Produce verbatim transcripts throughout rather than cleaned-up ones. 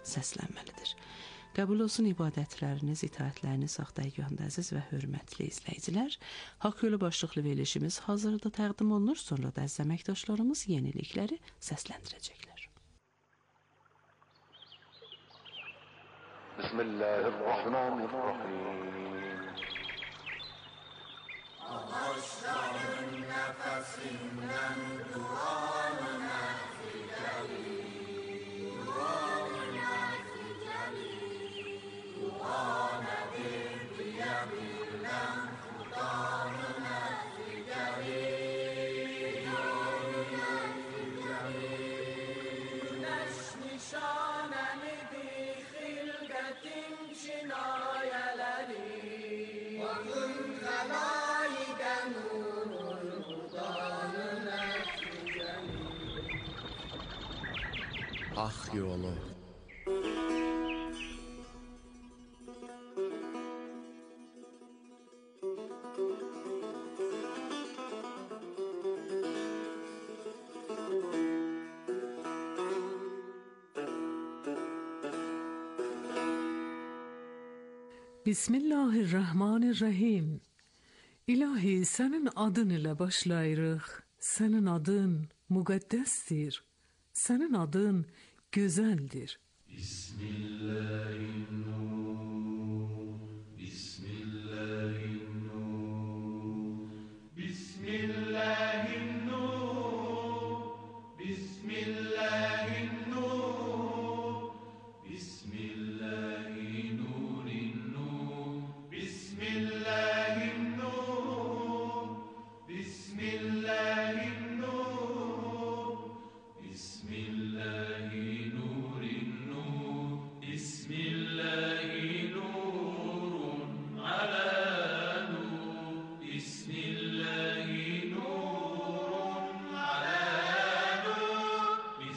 səslənməlidir. Qəbul olsun ibadətləriniz, itaətləriniz Xaqdayıgahında əziz və hörmətli izləyicilər. Haqq Yolu başlıqlı verilişimiz hazırda təqdim olunur, sonra da əziz əməkdaşlarımız yenilikləri səsləndirəcəklər. Bismillahirrahmanirrahim. Ağaçların nəfəsindən duanı nəfi gəlir, duanı nəfi gəlir, duanə verdi əmirdən xudanı nəfi gəlir, duanı nəfi gəlir. Günəş nişanənidir xilqətin kinayələri, Bakın xəlayiqə nurul xudanı nəfi gəlir. Haqq Yolu. Bismillahirrahmanirrahim. İlahi, sənin adın ilə başlayırıq. Sənin adın müqəddəsdir. Sənin adın gözəldir. Bismillahirrahmanirrahim. Bismillahirrahmanirrahim. Bismillahirrahmanirrahim. Bismillahirrahmanirrahim. Bismillahirrahmanirrahim. Bismillahirrahmanirrahim. Bismillahirrahmanirrahim. Bismillahirrahmanirrahim. Bismillahirrahmanirrahim. Ala nur. Bismillahirrahmanirrahim. Ala nur.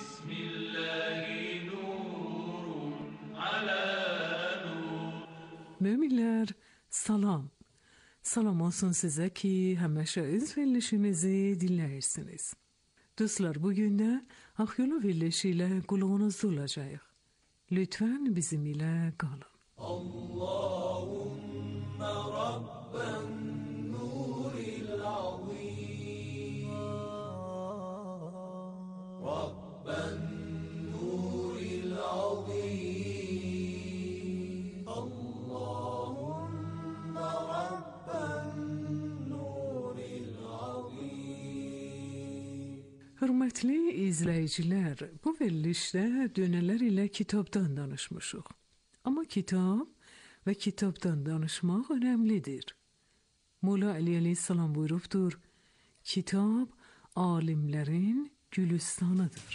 Bismillahirrahmanirrahim. Ala nur. Müminlər, salam. Salam olsun sizə ki, həmişə öz verilişimizi dinləyirsiniz. Dostlar, bugün də Haqq Yolu verilişi ilə qulağınızda olacağıq. Lütfən bizim ilə qalın. Allahümme Rabben nuril azim, Rabben nuril azim, Allahümme Rabben nuril azim. Hörmətli izləyicilər, bu verilişdə dönələr ilə kitabdan danışmışıq. Amma kitab və kitabdan danışmaq önəmlidir. Mola Əli əleyhissalam buyurubdur, kitab alimlərin gülüstanıdır.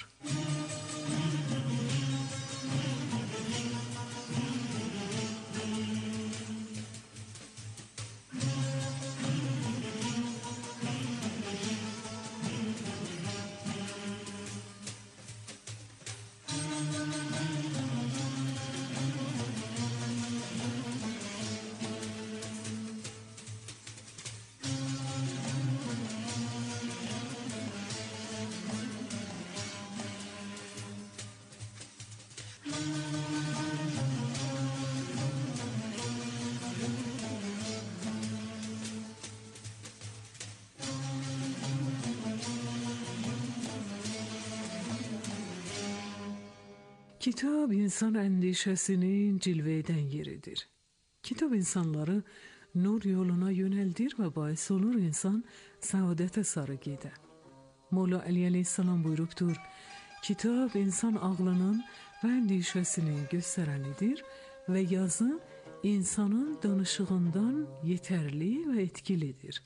Kitab insan əndişəsinin cilvə edən yeridir. Kitab insanları nur yoluna yönəldir və bais olur insan səadətə sarı gedə. Mola Əli əleyhissalam buyurubdur, kitab insan ağlının və əndişəsinin göstərənidir və yazı insanın danışığından yetərli və etkilidir.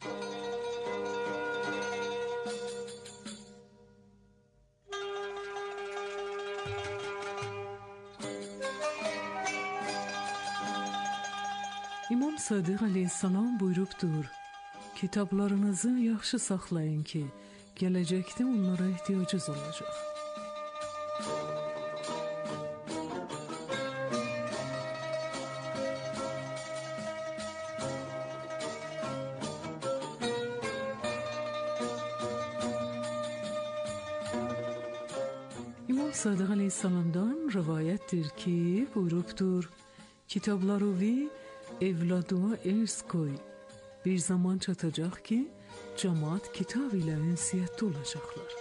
İmam Sadiq əleyhissalam buyurubdur, kitablarınızı yaxşı saxlayın ki, gələcəkdə onlara ehtiyacınız olacaq. Sadiq Aleyhisselam'dan rivayettir ki buyruktur. Kitapları vi evladıma ers koy. Bir zaman çatacak ki cemaat kitab ile ünsiyette olacaklar.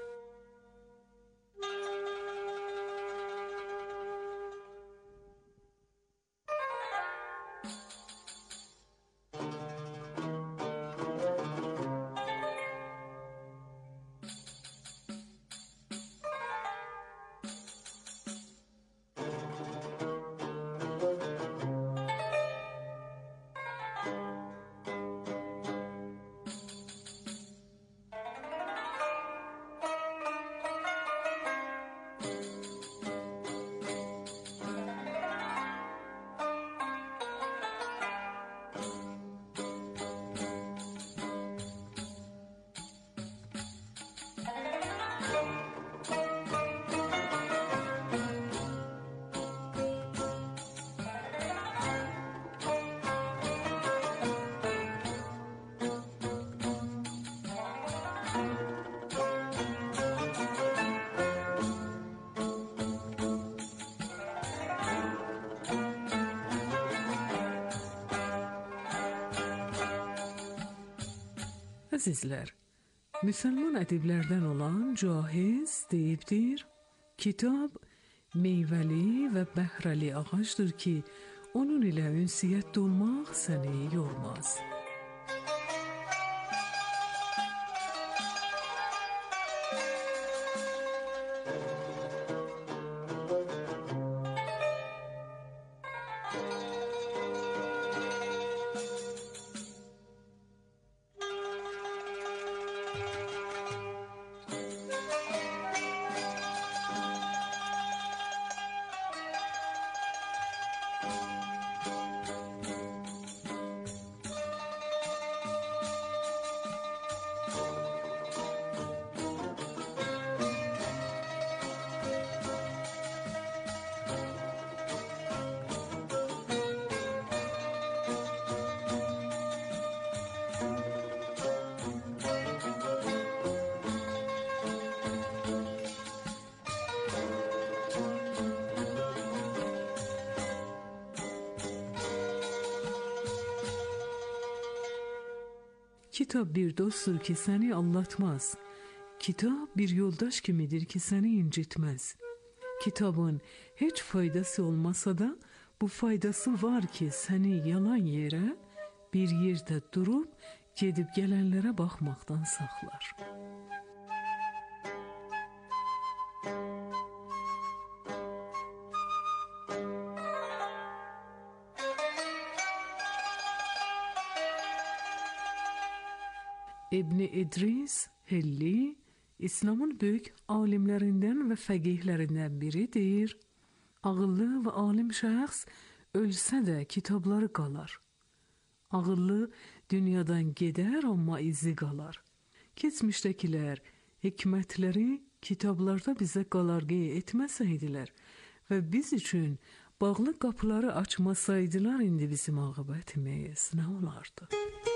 Azizler, Müslüman ediblerden olan Cahiz deyibdir, kitap meyveli ve behreli ağaçtır ki onun ile ünsiyet olmak seni yormaz. Kitap bir dosttur ki seni aldatmaz. Kitap bir yoldaş kimidir ki seni incitmez. Kitabın hiç faydası olmasa da bu faydası var ki seni yalan yere bir yerde durup gedib gelenlere bakmaktan saklar. İbn İdris Hilli, İslam'ın büyük alimlerinden ve feqihlerinden biridir. Ağıllı ve alim şəxs ölsə də kitabları qalar. Ağıllı dünyadan gedər amma izi qalar. Keçmişdəkilər hikmətləri kitablarda bizə qalarqı etməsəydilər və biz üçün bağlı qapıları açmasaydılar, indi bizim aqibətimiz nə olardı?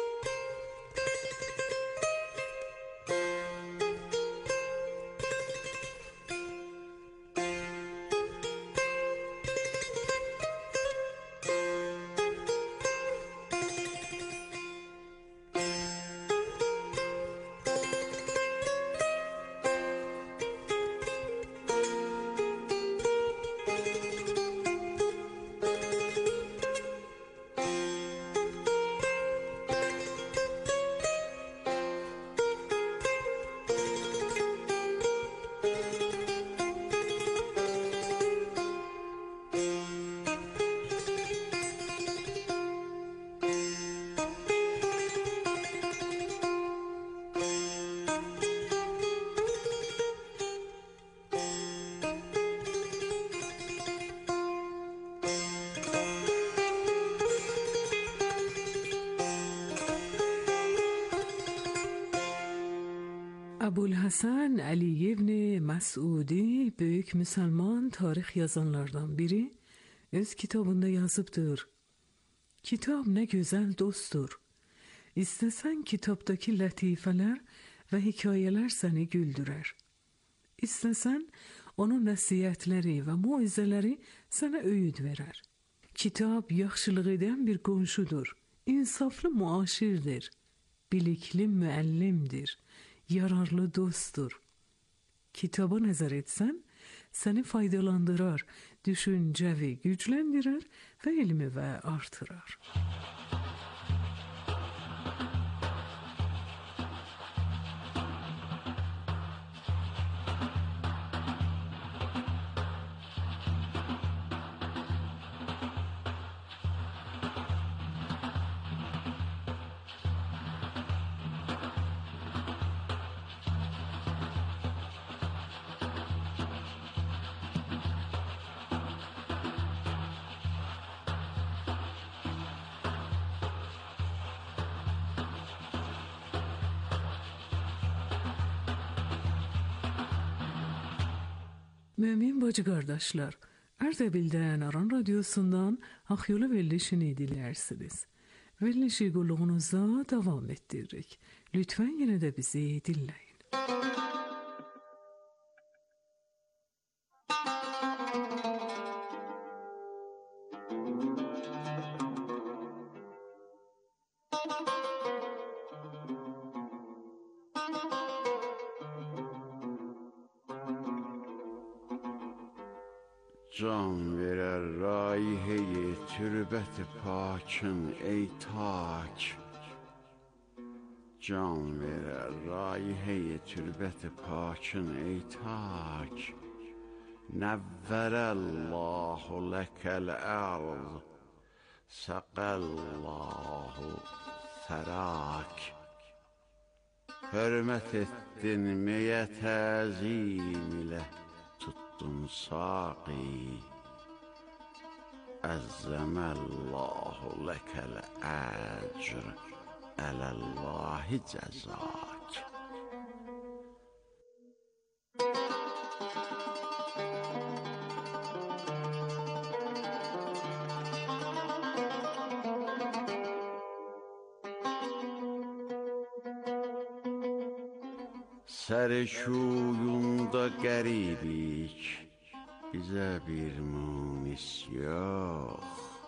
Əbülhəsən Əli ibn Məsudi büyük Müslüman tarix yazanlardan biri öz kitabında yazıbdır. Kitap ne güzel dosttur. İstesen kitaptaki latifeler ve hikayeler seni güldürer. İstesen onun nəsihətləri və muizələri sənə öyüd verər. Kitab yaxşılıq edən bir qonşudur, insaflı müaşirdir, bilikli müəllimdir, yararlı dostdur. Kitaba nəzər etsən, səni faydalandırar, düşüncəvi gücləndirər və elmi və artırar. Mümin bacı kardeşler, Erdebil'den Aran Radyosu'ndan Akyolu Verilişini dinlersiniz. Verilişi kulluğunuza devam ettirdik. Lütfen yine de bizi dinleyin. Can verer raihe-i türbet-i pakın ey tak. Can verer raihe-i türbet-i pakın ey tak. Nevverallahu lekel arz, sakallahu ferak. Hürmet ettin meye tazim ile, tuttun saqi. Azzemallahu lekel acr, alallahi cezak. Serşuyunda garibik, bize bir munis yok.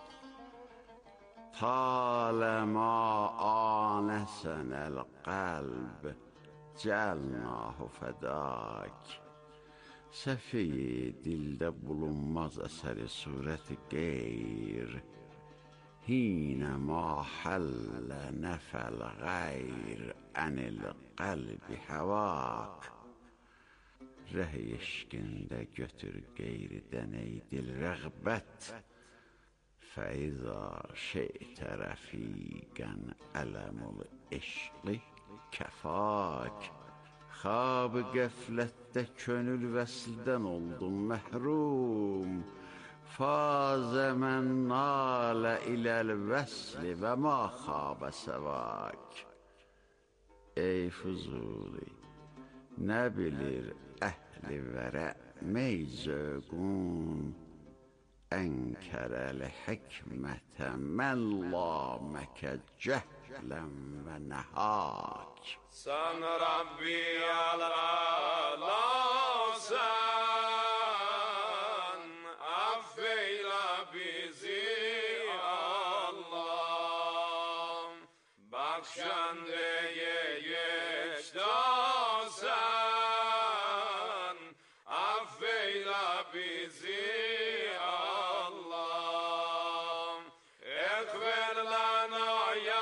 Talema anesenel kalb, celnahu fedak. Sefi dilde bulunmaz eseri sureti gayr. Hine ma halle nefel gayr anil kalbi havak. Reh eşkinde götür gayriden ey dil rağbet. Feiza şeyte refigen elemul eşli kefak. Khab-ı gaflette könül vesilden oldum mehrum. Faze men nale ilel vesli ve ma khabe sevak. Ey Fuzuli, ne bilir ehli vere meyzögun. Enkerel hikmete men lameke cehlen ve nehak. Sen Rabbi Allah'san, affeyle bizi Allah. Bakşandeye geçtasan, affeyle bizi Allah. Ekber lana ya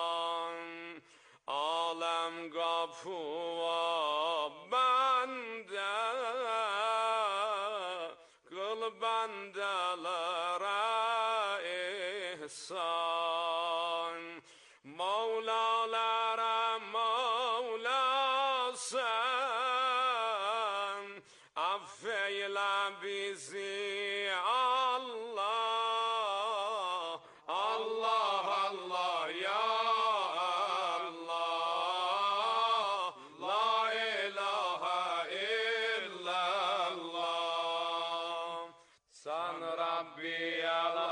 Sultan, alem kapıva bende kıl bandalara ihsan, Mevlalara Mevla sen, affeyle bizi Allah, Allah Allah ya Allah, la ilahe illallah. Sen Rabbi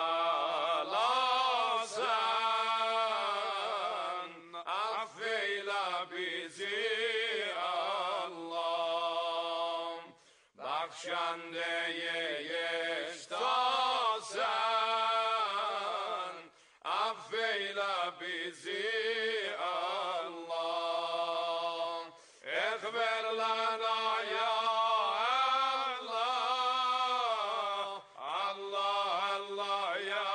Allah sen, affeyle bizi Allah, bakşandeye sen, affeyle bizi Allah. Ekber lana ya Allah, Allah Allah ya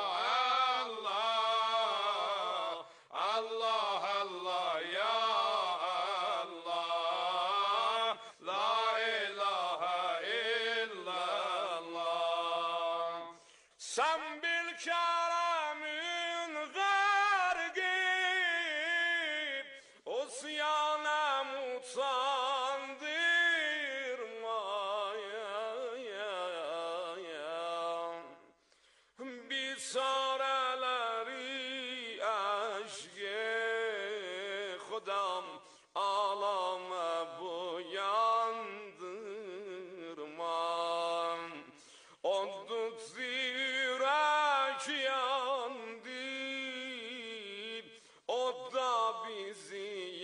Allah, Allah Allah ya Allah, la ilahe illallah. Sen bil keramin gargib, usyana mutandırmaya, bisareleri aşke Khudam alame buyandırma. Oddut zirek yandı, o da bizi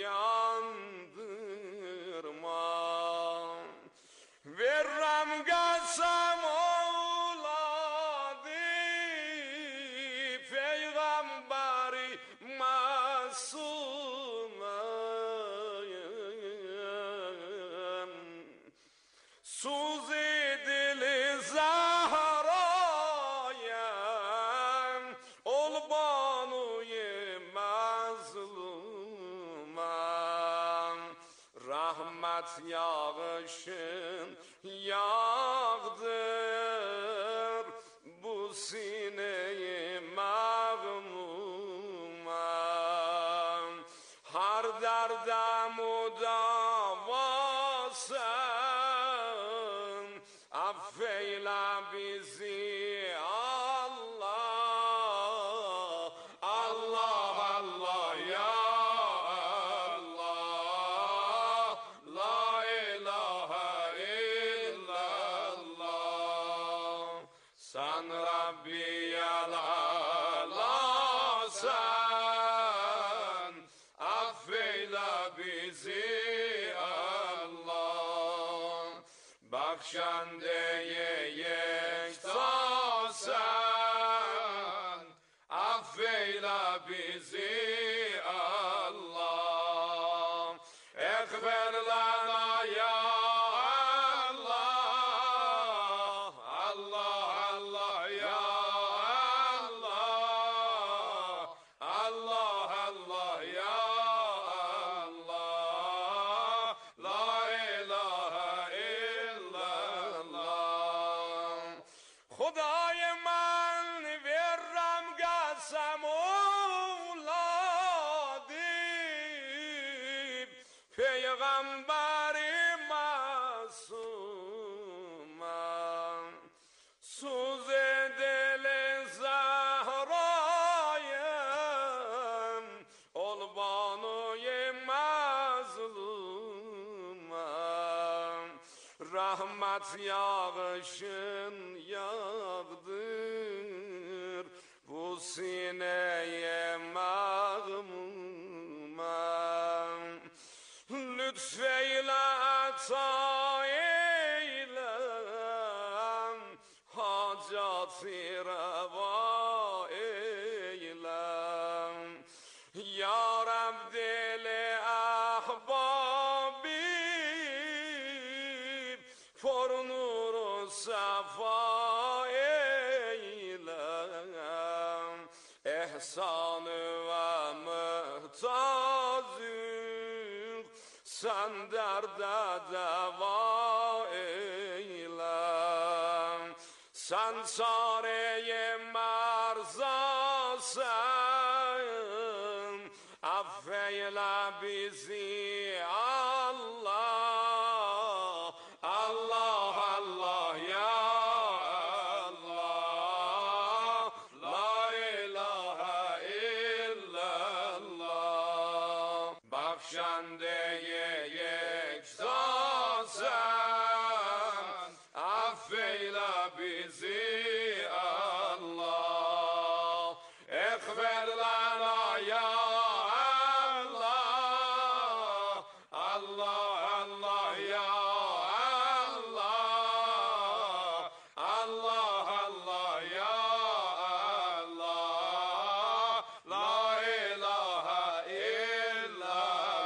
yandırma. Verram gelsem oğladı, peygamberi masumem. Suz edili Zahra'ya, ol banuye mazlumem. Rahmet yağışın yağdır bu sineyi mağmumem. Har derde mudavasın, affeyle bizi Allah, Allah Allah ya Allah, la ilahe illallah. Sen Rabbi Allah sen, affeyle bizi Allah, bakşandeye yekta sen, affeyle bizi Allah. Ekber lana ya Allah, Allah Allah ya Allah, Allah Allah ya Allah, la ilahe illallah. Khudaya man verram gasam oğladı, peygamberi masumem. Suz edili Zahra'ya, ol banuye mazlumem. Rahmet yağışın yağdır bu sineye mağmumem. Lütfeyle ata eyle, hacatı reva eyle. Ya Rab dili ahbabi, for nuru safa eyle. Ehsanı ve muhtacı sen derde deva eyle. سنساره مرزاسن افیل بیزی الله الله الله یا الله لا اله الا الله بخشنده یک ذاتم افیل بیزی الله اغفر لنا یا الله الله الله یا الله الله الله یا الله لا اله الا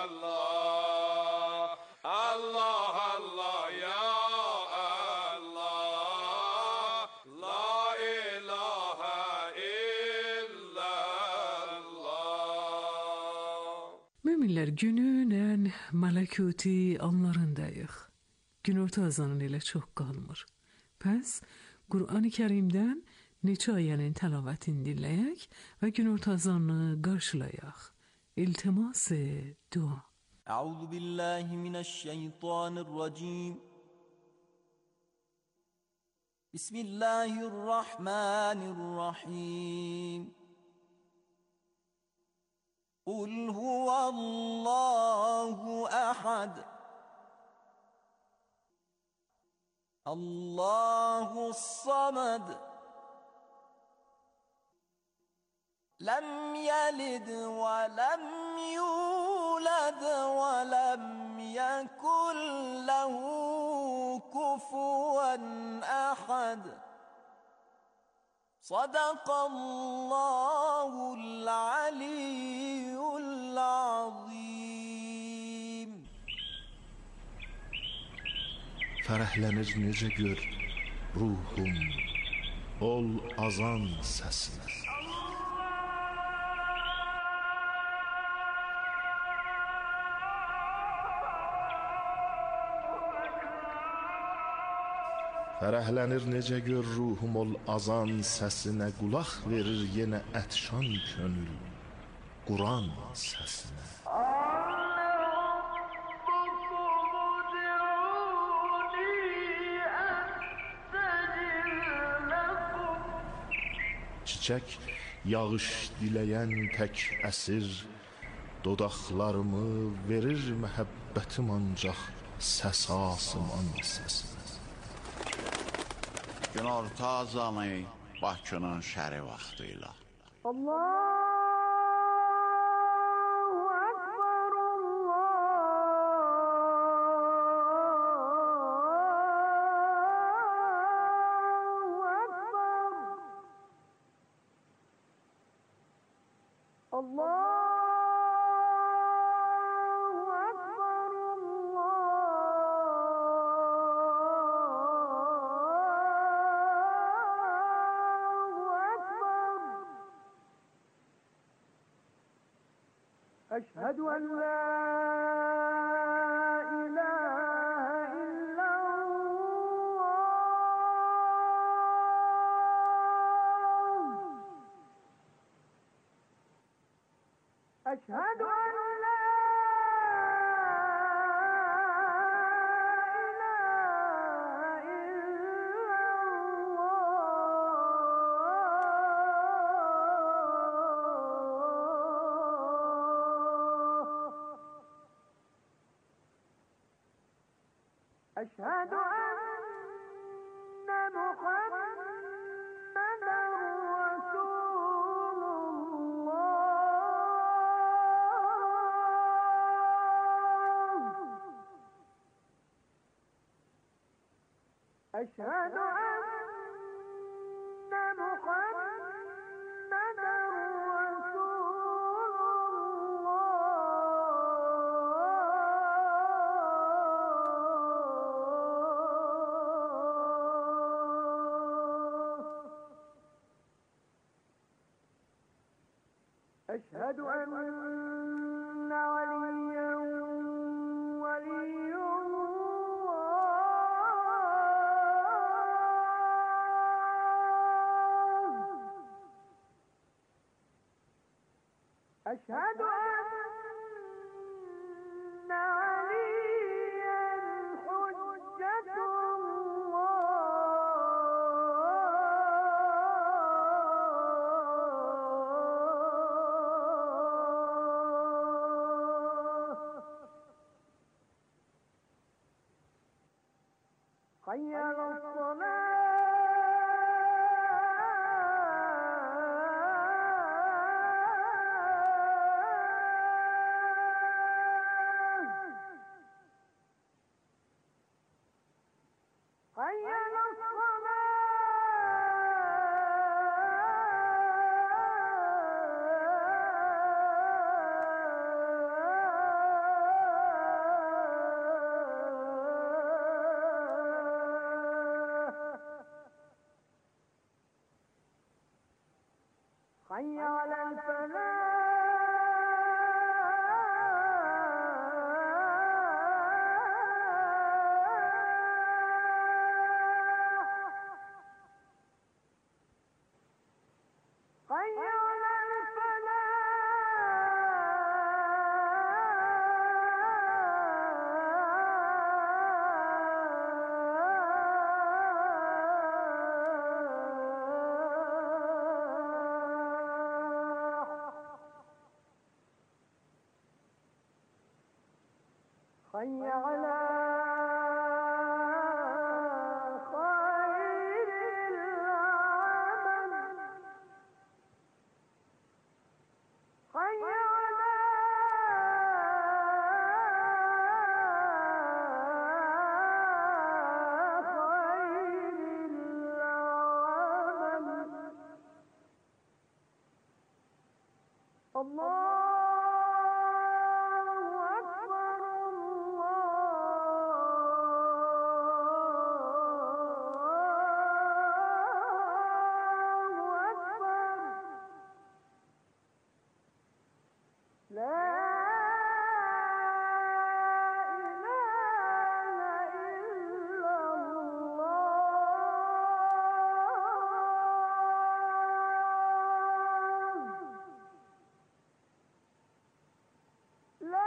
الله الله الله یا الله لا اله الا الله. Müminler gününün mələkuti anlarındayıq. Günorta azanı ilə çox qalmır. Pəs, Qur'an-ı Kərimdən neçə ayənin təlavətini dinləyək və günorta azanını qarşılayaq. İltimas-ı dua. أعوذ بالله من الشيطان الرجيم بسم الله الرحمن الرحيم قل هو الله أحد الله الصمد لم يلد ولم يولد ولم يكن له كفوا أحد صدق الله العلي العظيم. Fərəhlənir necə gör ruhum, ol azan səsinə. Fərəhlənir necə gör ruhum, ol azan səsinə. Qulaq verir yenə ətşan könül Quran səsinə. Çiçək yağış diləyən tək əsir, dodaqlarımı verir məhəbbətim ancaq səs asıman səsinə. Günorta azanı Bakının şəri vaxtı ilə. Allahu Ekber, Allahu Ekber. Allah أشهد أن لا إله إلا الله أشهد أن لا إله أشهد أن محمدا رسول الله أشهد أن محمدا أشهد أن عليا ولي الله أشهد أن عليا حجة الله. حي على الصلاة. حي على الصلاة. حي على الفلاح. حي على الفلاح. حي على خير العمل. حي على خير العمل. الله أكبر الله أكبر. لا إله إلا الله. لا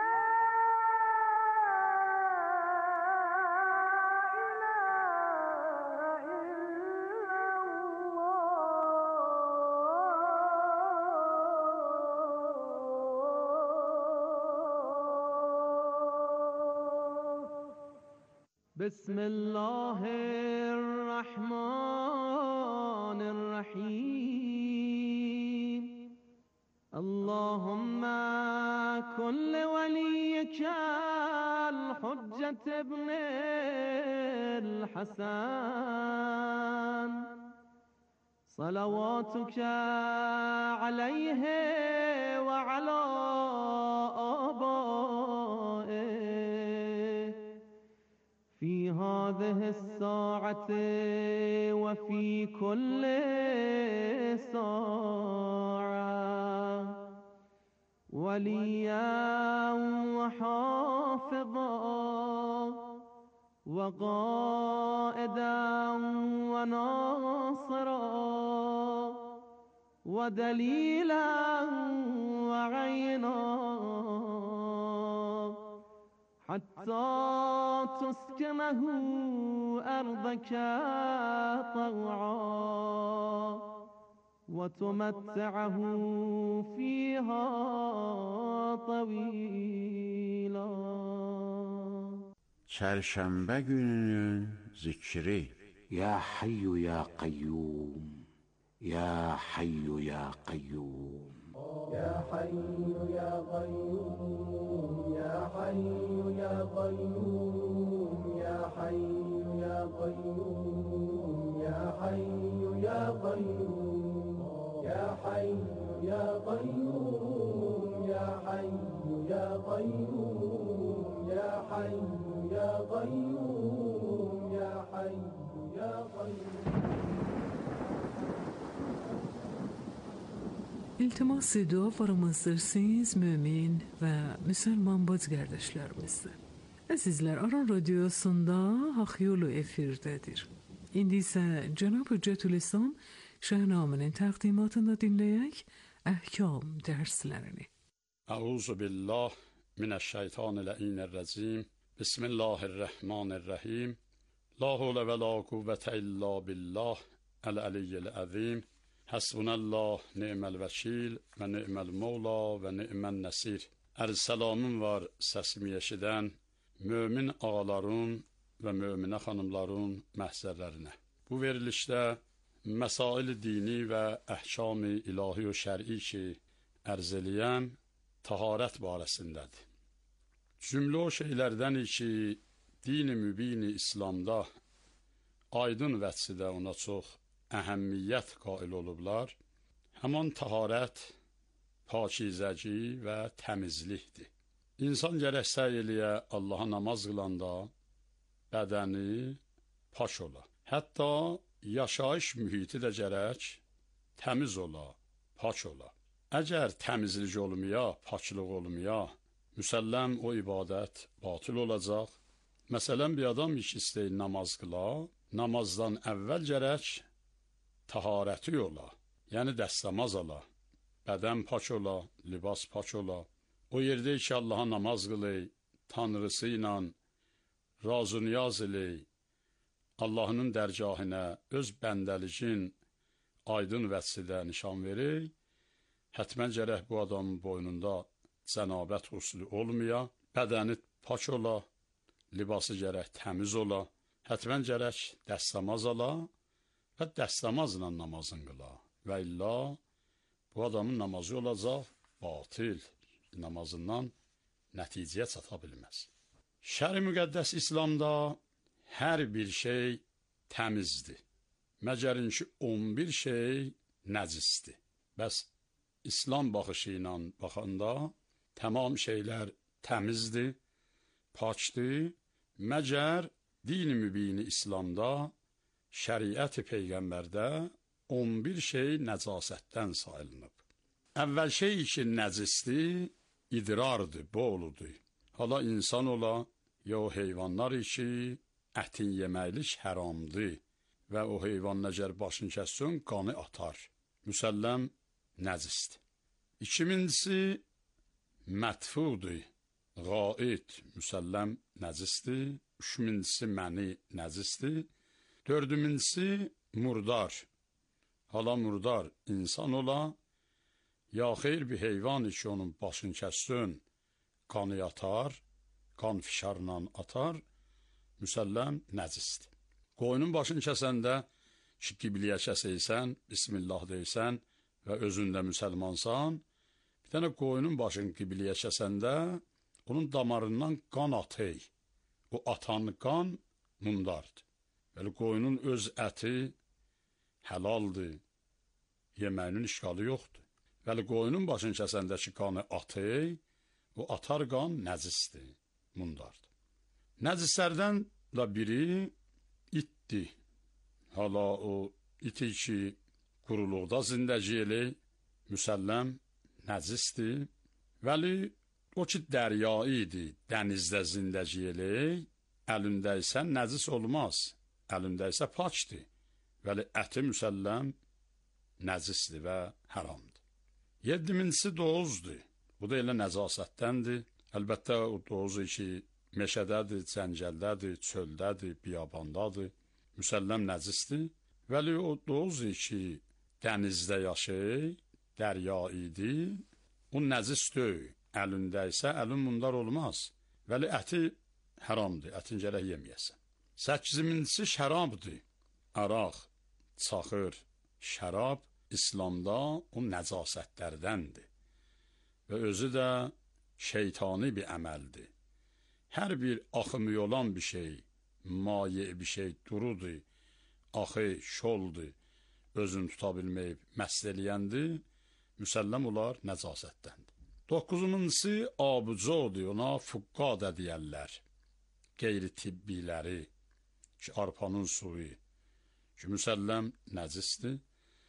إله إلا الله. بسم الله الرحمن الرحيم. اللهم كن لوليك الحجة ابن الحسن صلواتك عليه وعلى آبائه في هذه الساعة وفي كل ساعة وليا وحافظا وقائدا وناصرا ودليلا وعينا حتى تسكنه أرضك طوعا وتمتعه فيها طويلا. Çərşənbə gününün zikri. Ya Hayyu Ya Qayyum, Ya Hayyu Ya Qayyum. Ya Hayyu Ya Qayyum, Ya Hayyu Ya Qayyum, Ya Hayyu Ya Qayyum, Ya Hayyu Ya Qayyum, Ya Hayyu Ya Qayyum, Ya Hayyu Ya Qayyum, Ya Hayyu Ya Qayyum, Ya Hayyu Ya Qayyum. İltimas dualarımızdır siz mümin ve Müslüman bozkardeşlerimizdir. Azizler, Aran Radyosu'nda Hak Yolu efirdedir. İndi ise Cenab-ı Hüccetülislam Şahnamenin təqdimatında dinləyək əhkam dərslərini. اعوذ بالله من الشیطان اللعین الرجیم. بسم الله الرحمن الرحیم. لا حول ولا قوة الا بالله العلی العظیم. حسبنا الله نعم الوکیل و نعم المولا و نعم النصیر. Ərz salamım var səsimi eşidən mömin ağaların və möminə xanımların məhzərlərinə. Bu verilişdə məsail dini və əhkam-ı ilahi və şər'i ki, ərz eləyəm, taharət barəsindədir. Cümlə o şeylərdən ki, din-i mübin-i İslamda aydın vəçsidə ona çox əhəmmiyyət qail olublar. Həman taharət, pakizəci və təmizlikdir. İnsan gərək səy eləyə Allaha namaz qılanda bədəni pak ola. Hətta yaşayış mühiti də gərək təmiz ola, pak ola. Əgər təmizlik olmaya, paklıq olmaya, müsəlləm o ibadət batıl olacaq. Məsələn, bir adam ki istəyir namaz qıla, namazdan əvvəl gərək taharəti ola, yəni dəstəmaz ola. Bədən pak ola, libas pak ola. O yerdə ki, Allaha namaz qılay, Tanrısı ilə razı niyaz elək, Allahının dərgahına öz bəndəlikin aydın vəçsidə nişan verək, hətmən gərək bu adamın boynunda cənabət huslu olmaya, bədəni pak ola, libası gərək təmiz ola, hətmən gərək dəstəmaz ola və dəstəmazla namazın qıla. Və illa bu adamın namazı olacaq batil, namazından nəticəyə çata bilməz. Şər-i müqəddəs İslamda hər bir şey təmizdir. Məgərin ki, on bir şey nəcisdir. Bəs İslam baxışı ilə baxanda tamam şeylər təmizdir, pakdır. Məgər din-i mübin-i İslamda, şəriət-i peyğəmbərdə on bir şey nəcasətdən sayılınıb. Əvvəl şey ki, nəcisdir, idrardır, boğuludur. Hala insan ola, ya o heyvanlar ki, ətin yeməklik həramdır və o heyvan nəgər başını kəssin, qanı atar. Müsəlləm nəcisdir. İkincisi, mətfudur, qaid, müsəlləm nəcisdir. Üçüncüsü, məni nəcisdir. Dördüncüsü, murdar. Hala murdar insan ola, ya xeyr bir heyvan ki, onun başını kəssin, qanı atar, qan fişarla atar, müsəlləm nəcisdir. Qoyunun başını kəsəndə ki, qibliyə kəsəysən, bismillah deysən və özündə müsəlmansan, bir dənə qoyunun başını qibliyə kəsəndə, onun damarından qan atay. O atan qan mundardır. Bəli, qoyunun öz əti həlaldır, yeməyinin işgalı yoxdur. Bəli, qoyunun başını kəsəndəki qanı atay, o atar qan nəcisdir, mundardır. Nəcislərdən da biri itdir. Hala o iti ki, quruluqda zindəci elə, müsəlləm nəcisdir. Vəli, o ki, dəryaidir, dənizdə zindəci elə, əlindəysə nəcis olmaz, əlindəysə pakdır. Vəli, əti müsəlləm nəcisdir və haramdır. Yedimincisi doğuzdur. Bu da elə nəcasətdəndir. Əlbəttə, o doğuzu ki, meşədədir, cəngəldədir, çöldədir, biyabandadır. Müsəlləm nəcisdir. Vəli, o doğuzu ki, dənizdə yaşay, dəryaidir, o nəcis deyil. Əlindəysə, əlin mundar olmaz. Vəli, əti haramdır, ətin gərək yeməyəsən. Səkkizincisi şərabdır. Araq, çaxır, şərab İslamda o nəcasətlərdəndir və özü də şeytani bir əməldir. Hər bir axımı olan bir şey, maye bir şey durudur, axı şoldur, özünü tuta bilməyib məst eləyəndir, müsəlləm olar nəcasətdəndir. Doqquzuncusu abucodur, ona fuqqadə deyərlər, qeyri-tibbiləri ki, arpanın suyu ki, müsəlləm nəcisdir.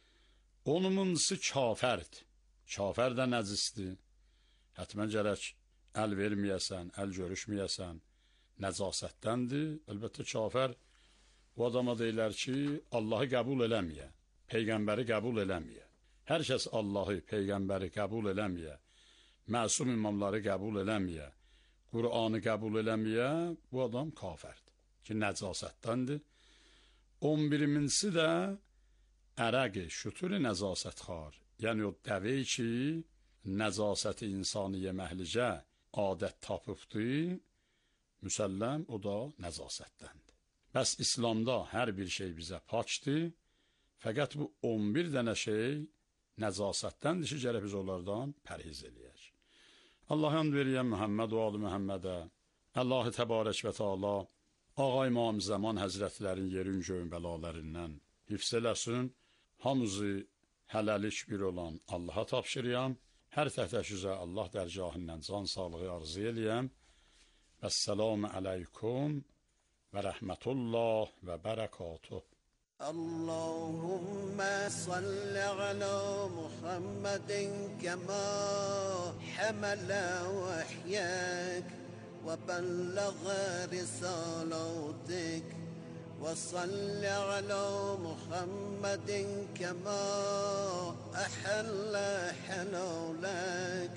Onuncusu kafərdir, kafər də nəcisdir. Hətmən gərək əl verməyəsən, əl görüşməyəsən, nəcasətdəndir. Əlbəttə, kafər o adama deyilər ki, Allahı qəbul eləməyə, Peyğəmbəri qəbul eləməyə. Hər kəs Allahı, Peyğəmbəri qəbul eləməyə, məsum imamları qəbul eləməyə, Qur'anı qəbul eləməyə, bu adam kafirdir ki, nəcasətdəndir. on birincisi də ərəqi, şüturi nəzasətxar, yəni o dəvəyi ki, nəzasəti insaniyə məhlicə adət tapıbdır, müsəlləm o da nəzasətdəndir. Bəs İslamda hər bir şey bizə pakdır, fəqət bu on bir dənə şey nəzasətdəndir ki, gərək biz onlardan pərhiz eləyək. Allah həmd veriyəm Muhammed və alı Muhammedə, Allah-ı Təbarək və Teala, Ağa İmam Zaman Həzrətlərin yerin göyün bəlalərindən hifz eləsin, hamızı hələlik bir olan Allaha tapşırıyam, hər təhtəşüzə Allah dərgahından can sağlığı arzu eləyəm. Vəssalamu aleykum və rəhmətullah və bərəkatuh. اللهم صل على محمد كما حمل وحياك وبلغ رسالاتك وصل على محمد كما أحل حلالك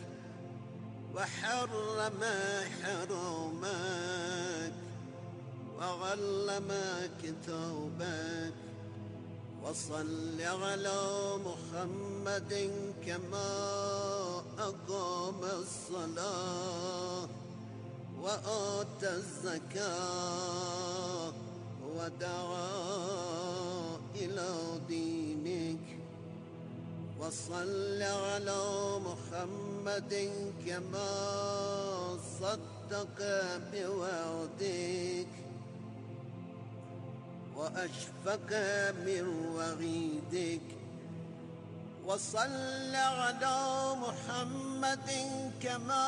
وحرم حرامك وعلم كتابك وصل على محمد كما أقام الصلاة وآتى الزكاة ودعا إلى دينك وصل على محمد كما صدق بوعدك وأشفق من وعيدك وصل على محمد كما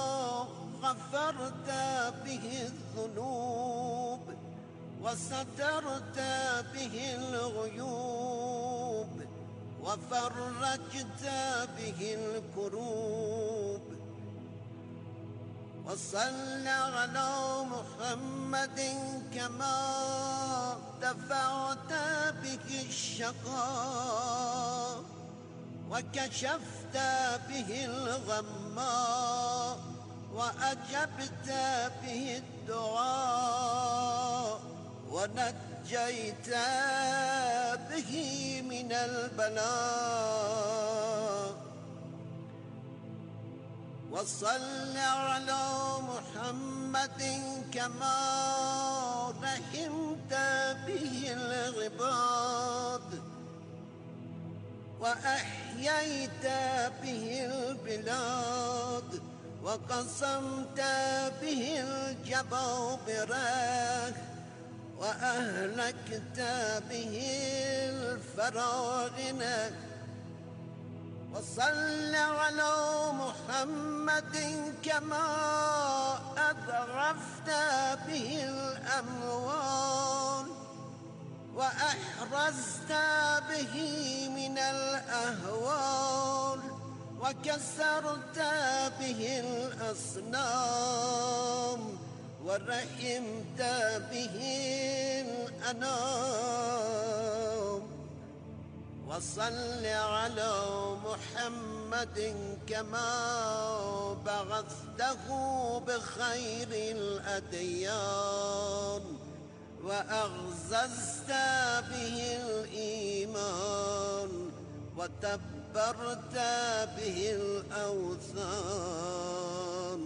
غفرت به الذنوب وسترت به الغيوب وفرجت به الكروب وصل على محمد كما دفعت به الشقاء وكشفت به الغماء وأجبت به الدعاء ونجيت به من البلاء وصل على محمد كما رحمت به العباد وأحييت به البلاد وقسمت به الجبابرة وأهلكت به الفراعنة وصل على محمد كما أضعفت به الأموال وأحرزت به من الأهوال وكسرت به الأصنام ورحمت به الأنام وصل على محمد كما بعثته بخير الأديان وأعززت به الإيمان وتبرت به الأوثان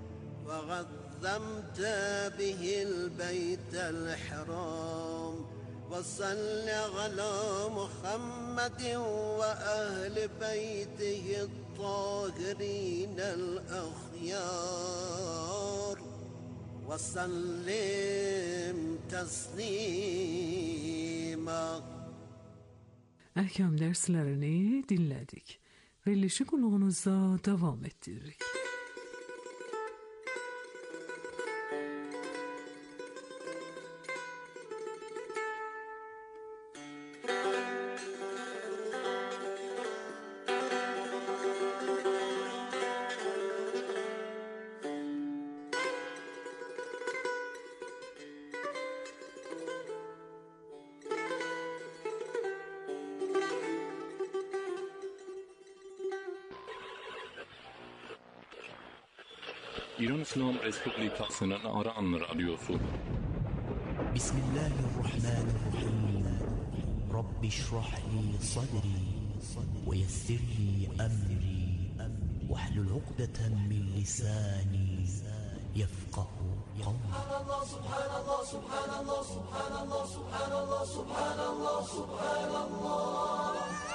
وعظمت به البيت الحرام وصل على محمد وأهل بيته الطاهرين الأخيار وسلم تسليما. Ahkam derslerini dinledik. Verilişi kulağınızda devam ettiririk. İran İslam Respublikasının Aran Radyosu. Bismillahirrahmanirrahim. Rabbi şrah li sadri ve yessir li emri ve hlul ukdeten min lisani yefkahu kavli. Subhanallah, subhanallah, subhanallah, subhanallah, subhanallah, subhanallah, subhanallah.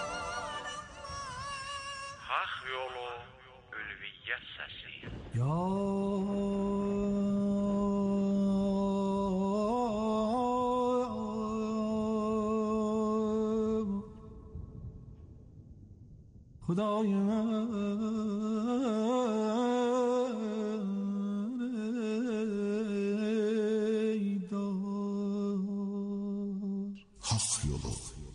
Hak yolu ülviyyət səsi. Ya Hudayım Hak yolu.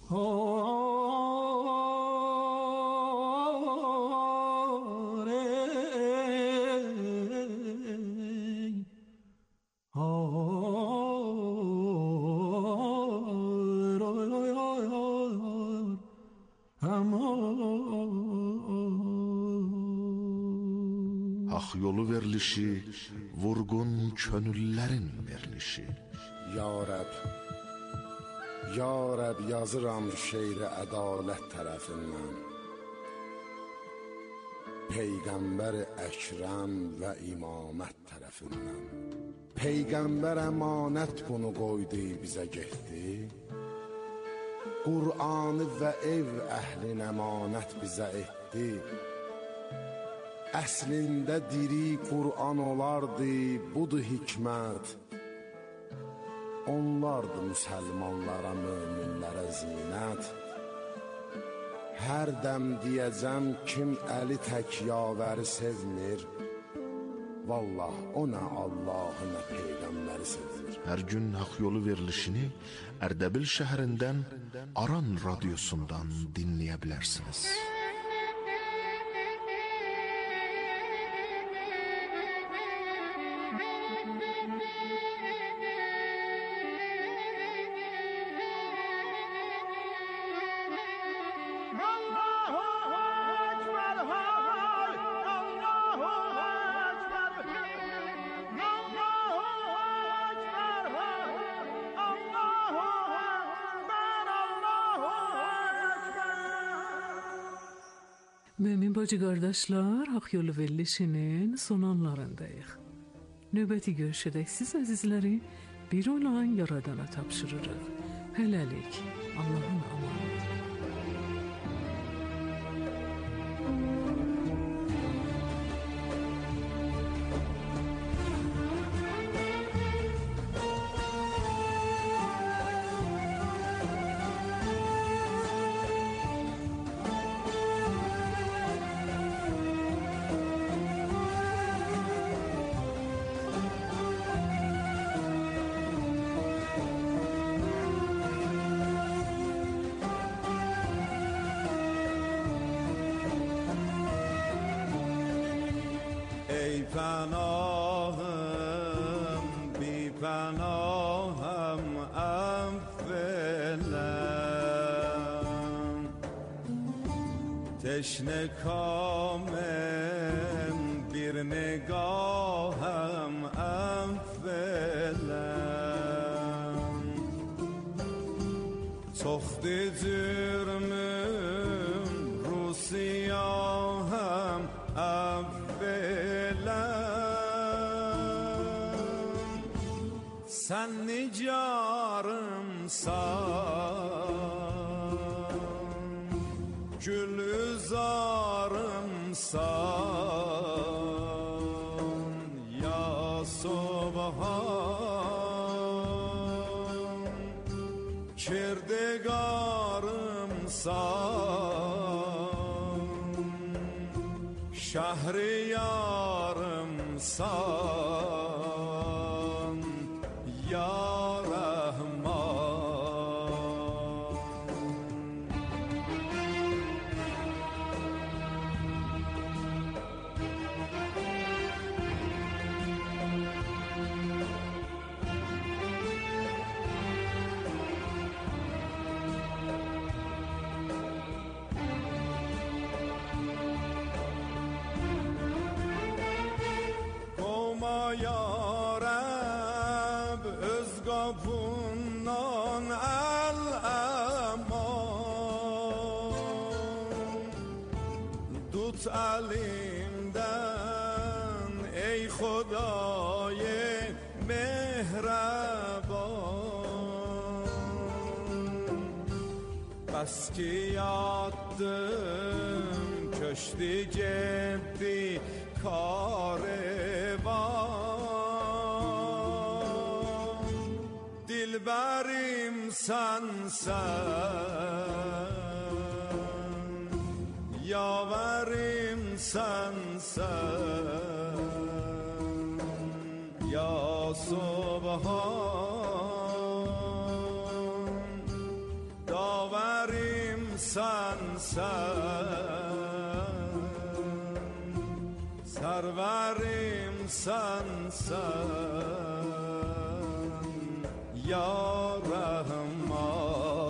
Hak yolu verilişi, vurgun könüllərin verilişi. Ya Rəb, Ya Rəb yazıram şeiri ədalət tərəfindən. Peyğəmbər Əkrəm və imamət tərəfindən. Peyğəmbər əmanət bunu qoydu bizə getdi. Qur'anı və ev əhlin əmanət bizə etdi. Əslində diri Qur'an olardı, budur hikmət. Onlardı müsəlmanlara, möminlərə zinət. Hər dəm deyəcəm kim əli tək yavəri sevmir. Vallah o nə Allahı nə Peyğəmbəri sevmir. Hər gün hak yolu verilişini Ərdəbil şəhərindən Aran radyosundan dinləyə bilərsiniz. Mümin bacı qardaşlar, Hak Yolu verilişinin son anlarındayıq. Növbəti görüşədək siz əzizləri bir olan Yaradana tapşırırıq. Hələlik, Allahın amanı. ای پناهم بی پناهم افلم تشنه کامم bir نگاهم افلم سخت جرمم رو سیاهم sen nicarımsan, gülüzarımsan ya Subhan, kirdegarımsan, şehriyarımsan ya yarab öz qapından əl əman tut əlimdən ey Xuday mehraban bəs ki yatdım köşdü getdi karvan dilbərim sənsən yaverim sənsən ya Subhan daverim sənsən sarvarim sənsən ya Rahman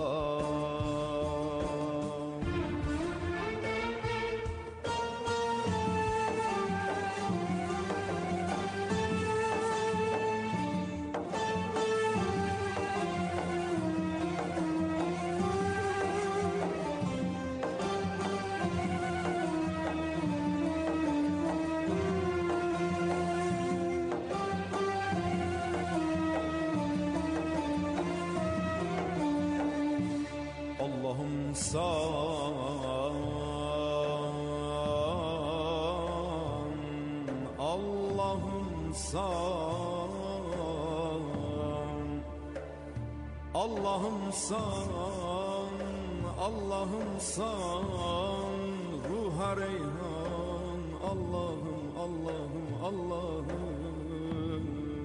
Allah'ım san, Allah'ım san, ruha reyhan, Allah'ım, Allah'ım, Allah'ım.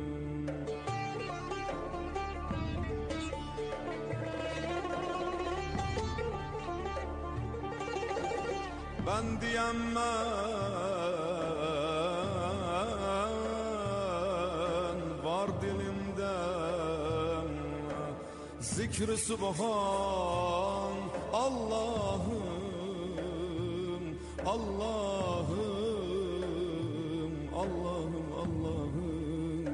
Ben diyemem var dilimde zikr-i subhan Allah'ım, Allah'ım, Allah'ım, Allah'ım.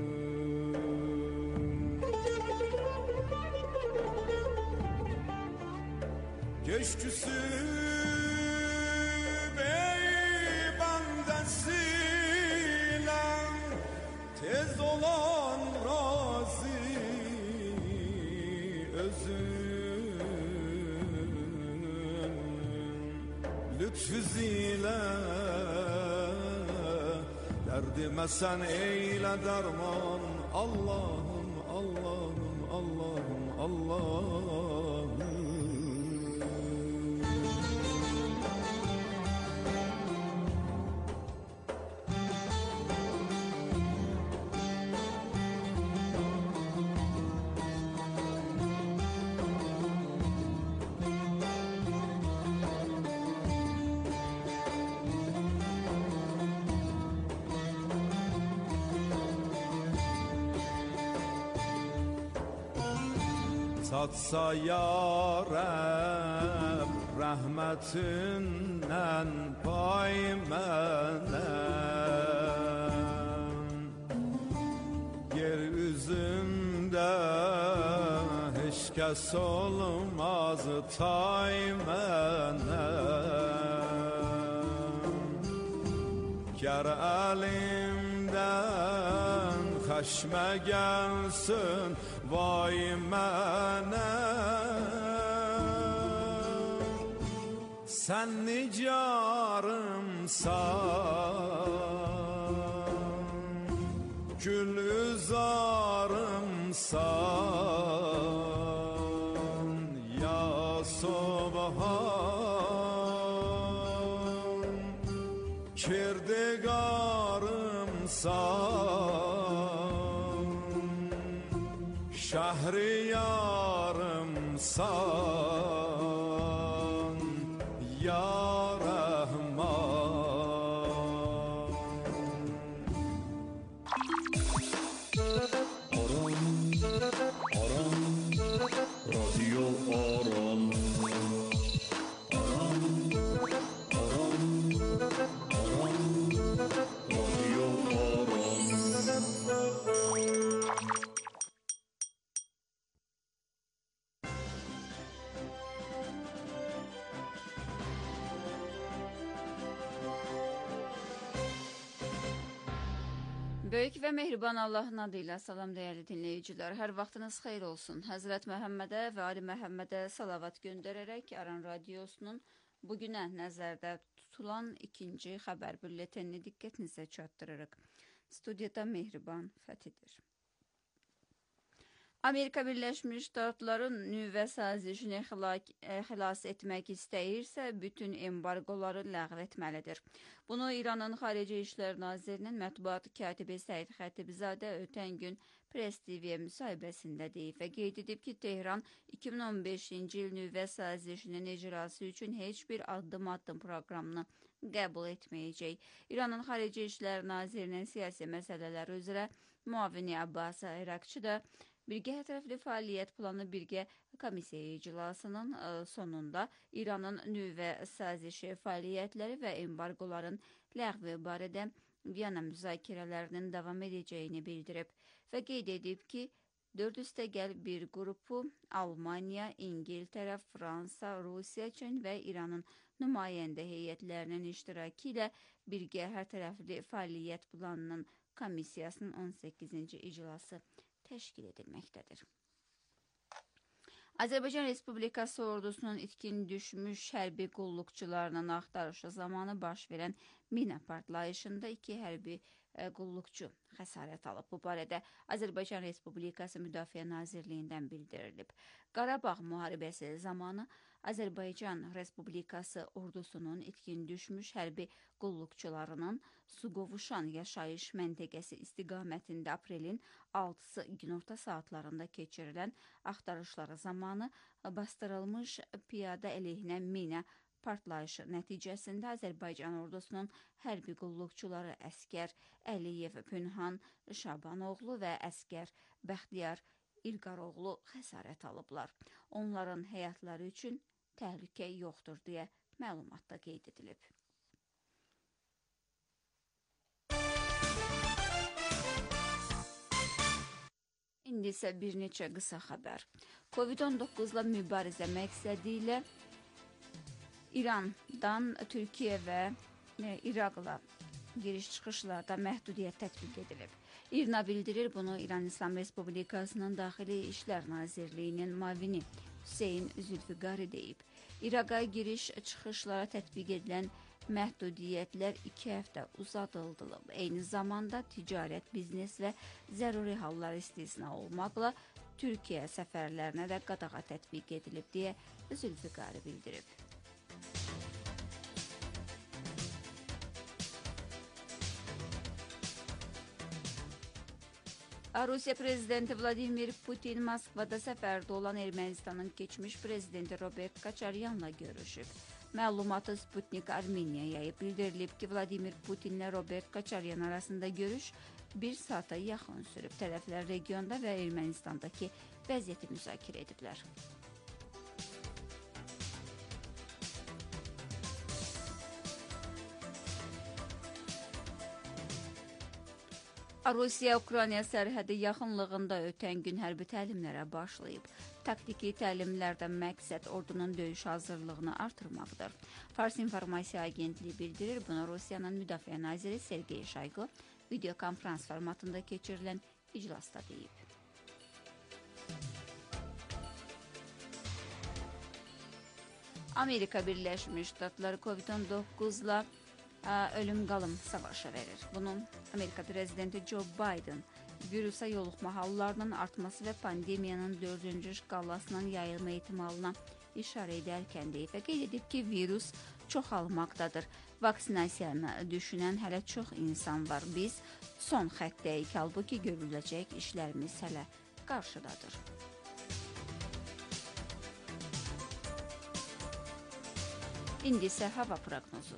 Geçküsü tez olan razı özün lütfüziyle derdime sen eyle derman Allah'ım, Allah'ım, Allah'ım, Allah'ım. Tatsa ya Rab rahmetinden pay menem yeryüzünde hiç kes olmaz tay menem ger elimden haşme gelsin vay menem sen nicarımsan gülüzarımsan ya Subhan kirdigarımsan şehriyarımsan ya Rahman. Aram, aram, radyo aram. Aram, aram, aram, radyo aram. Böyük və mehriban Allahın adıyla salam dəyərli dinləyicilər. Hər vaxtınız xeyir olsun. Həzrət Məhəmmədə və Ali Məhəmmədə salavat göndərərək Aran Radiosunun bugünə nəzərdə tutulan ikinci xəbər bülletenini diqqətinizə çatdırırıq. Studiyada Mehriban Fətidir. Amerika Birləşmiş Ştatların nüvə sazişini xilas etmək istəyirsə, bütün embargoları ləğv etməlidir. Bunu İranın Xarici İşlər Nazirinin mətbuat katibi Səid Xətibzadə ötən gün Press T V müsahibəsində deyib və qeyd edib ki, Tehran iki min on beşinci il nüvə sazişinin icrası üçün heç bir addım-addım proqramını qəbul etməyəcək. İranın Xarici İşlər Nazirinin siyasi məsələlər üzrə müavini Abbas Irakçı da Birgə hətərəfli fəaliyyət planı birgə komissiya iclasının sonunda İranın nüvə sazişi fəaliyyətləri və embargoların ləğvi barədə Viyana müzakirələrinin davam edəcəyini bildirib və qeyd edib ki, dörd üstəgəl bir qrupu Almaniya, İngiltərə, Fransa, Rusiya, Çin və İranın nümayəndə heyətlərinin iştirakı ilə birgə hətərəfli fəaliyyət planının komissiyasının on səkkizinci iclası təşkil edilməkdədir. Azərbaycan Respublikası ordusunun itkin düşmüş hərbi qulluqçularının axtarışı zamanı baş verən mina partlayışında iki hərbi e, qulluqçu xəsarət alıb. Bu barədə Azərbaycan Respublikası Müdafiə Nazirliyindən bildirilib. Qarabağ müharibəsi zamanı Azərbaycan Respublikası ordusunun itkin düşmüş hərbi qulluqçularının Suqovuşan yaşayış məntəqəsi istiqamətində aprelin altısı günorta saatlarında keçirilən axtarışları zamanı bastırılmış piyada əleyhinə mina partlayışı nəticəsində Azərbaycan ordusunun hərbi qulluqçuları Əskər Əliyev Pünhan Şabanoğlu və Əskər Bəxtiyar İlqaroğlu xəsarət alıblar. Onların həyatları üçün təhlükə yoxdur deyə məlumatda qeyd edilib. İndi isə bir neçə qısa xəbər. Covid on doqquzla mübarizə məqsədi ilə İrandan Türkiyə və e, İraqla giriş-çıxışlarda məhdudiyyət tətbiq edilib. İRNA bildirir, bunu İran İslam Respublikasının Daxili İşlər Nazirliyinin müavini Hüseyn Zülfiqari deyib. İraqa giriş-çıxışlara tətbiq edilən məhdudiyyətlər iki həftə uzadılıb. Eyni zamanda ticarət, biznes və zəruri hallar istisna olmaqla Türkiyə səfərlərinə də qadağa tətbiq edilib deyə Zülfiqari bildirib. Rusiya prezidenti Vladimir Putin Moskvada səfərdə olan Ermənistanın keçmiş prezidenti Robert Koçaryanla görüşüb. Məlumatı Sputnik Armeniyaya bildirilib ki, Vladimir Putinlə Robert Koçaryan arasında görüş bir saata yaxın sürüb. Tərəflər regionda və Ermənistandakı vəziyyəti müzakirə ediblər. Rusiya-Ukrayna sərhədi yaxınlığında ötən gün hərbi təlimlərə başlayıb. Taktiki təlimlərdən məqsəd ordunun döyüş hazırlığını artırmaqdır. Fars İnformasiya Agentliyi bildirir, bunu Rusiyanın Müdafiə Naziri Sergey Shoygu videokonferans formatında keçirilən iclasda deyib. Amerika Birləşmiş Ştatları Covid on doqquzla ölüm qalım savaşı verir. Bunu Amerika prezidenti Joe Biden virusa yoluxma hallarının artması və pandemiyanın dördüncü şkalasının yayılma ehtimalına işarə edərkən deyib və qeyd edib ki, virus çoxalmaqdadır. Vaksinasiyanı düşünən hələ çox insan var. Biz son xəttəyik, halbuki görüləcək işlərimiz hələ qarşıdadır. İndi isə hava proqnozu.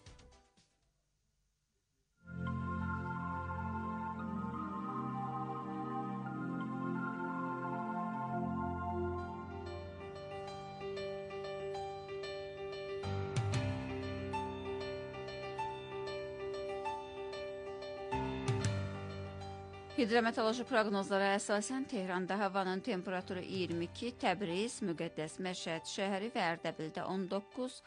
Hidrometeoroloji proqnozlara əsasən Tehranda havanın temperaturu iyirmi iki, Təbriz, Müqəddəs Məşəd şəhəri və Ərdəbildə on doqquz,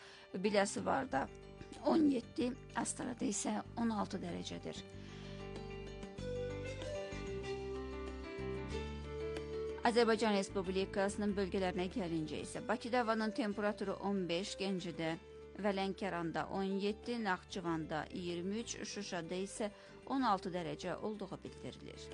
Biləsuvarda on yeddi, Astarada isə on altı dərəcədir. Azərbaycan Respublikasının bölgələrinə gəlincə isə Bakıda havanın temperaturu on beş, Gəncədə və Lənkəranda on yeddi, Naxçıvanda iyirmi üç, Şuşada isə on altı dərəcə olduğu bildirilir.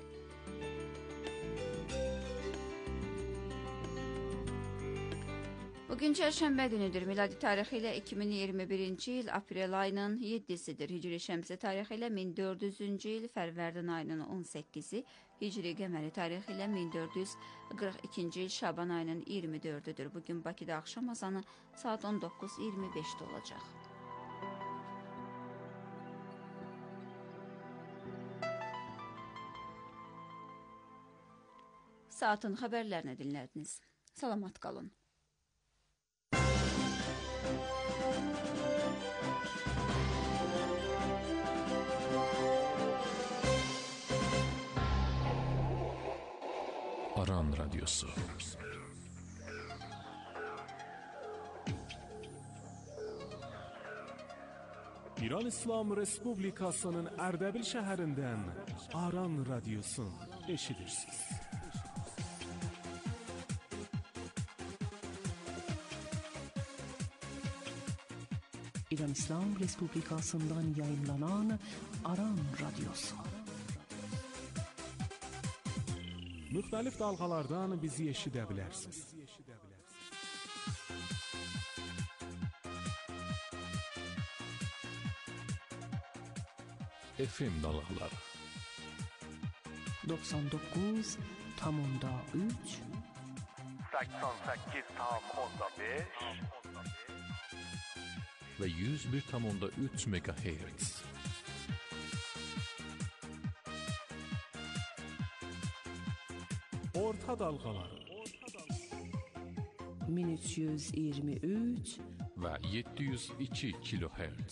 Bugün çərşənbə günüdür. Miladi tarixi ilə iki min iyirmi birinci il aprel ayının yeddisidir. Hicri şəmsi tarixi ilə min dörd yüzüncü il fərvərdin ayının on səkkizi, Hicri qəməri tarixi ilə min dörd yüz qırx ikinci il şaban ayının iyirmi dördüdür. Bugün Bakıda axşam azanı saat on doqquz iyirmi beşdə olacaq. Saatın xəbərlərini dinlədiniz. Salamat qalın. Aran Radyosu. İran İslam Respublikasının Ərdəbil şəhərindən Aran Radyosun eşidirsiniz. İran İslam Respublikasından yayınlanan Aran Radyosu. Müxtəlif dalğalardan bizi eşidə bilərsiniz. F M dalğaları doksan doqquz tam onda üç səksən səkkiz tam onda beş və yüz bir tam onda üç megahertz. Orta dalğaları min üç yüz iyirmi üç və yeddi yüz iki kilohertz.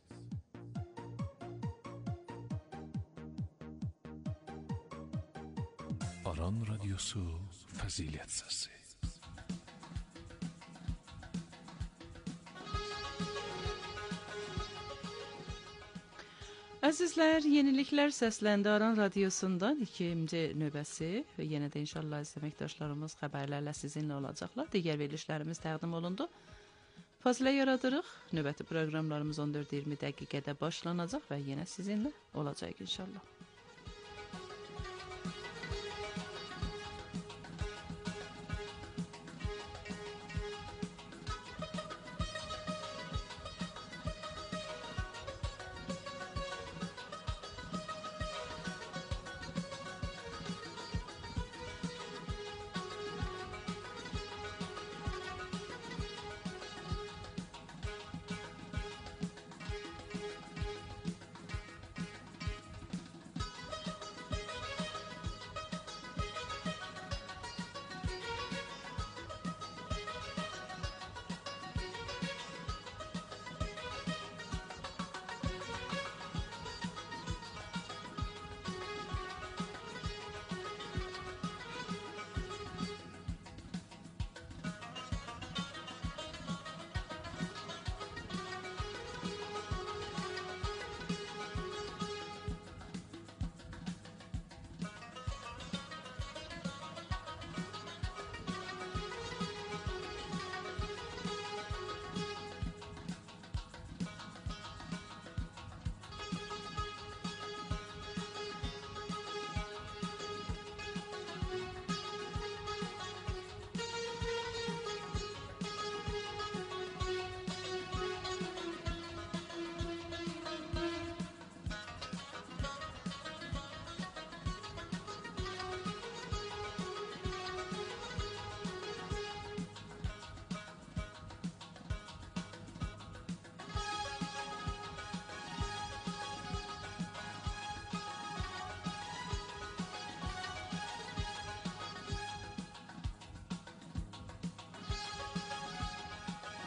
Aran Radyosu Fəzilət Səsi. Əzizlər, yeniliklər səsləndi Aran Radyosundan ikinci növbəsi və yenə də inşallah əməkdaşlarımız xəbərlərlə sizinlə olacaqlar. Digər verilişlərimiz təqdim olundu. Fasilə yaradırıq. Növbəti proqramlarımız on dörd iyirmi dəqiqədə başlanacaq və yenə sizinlə olacaq inşallah.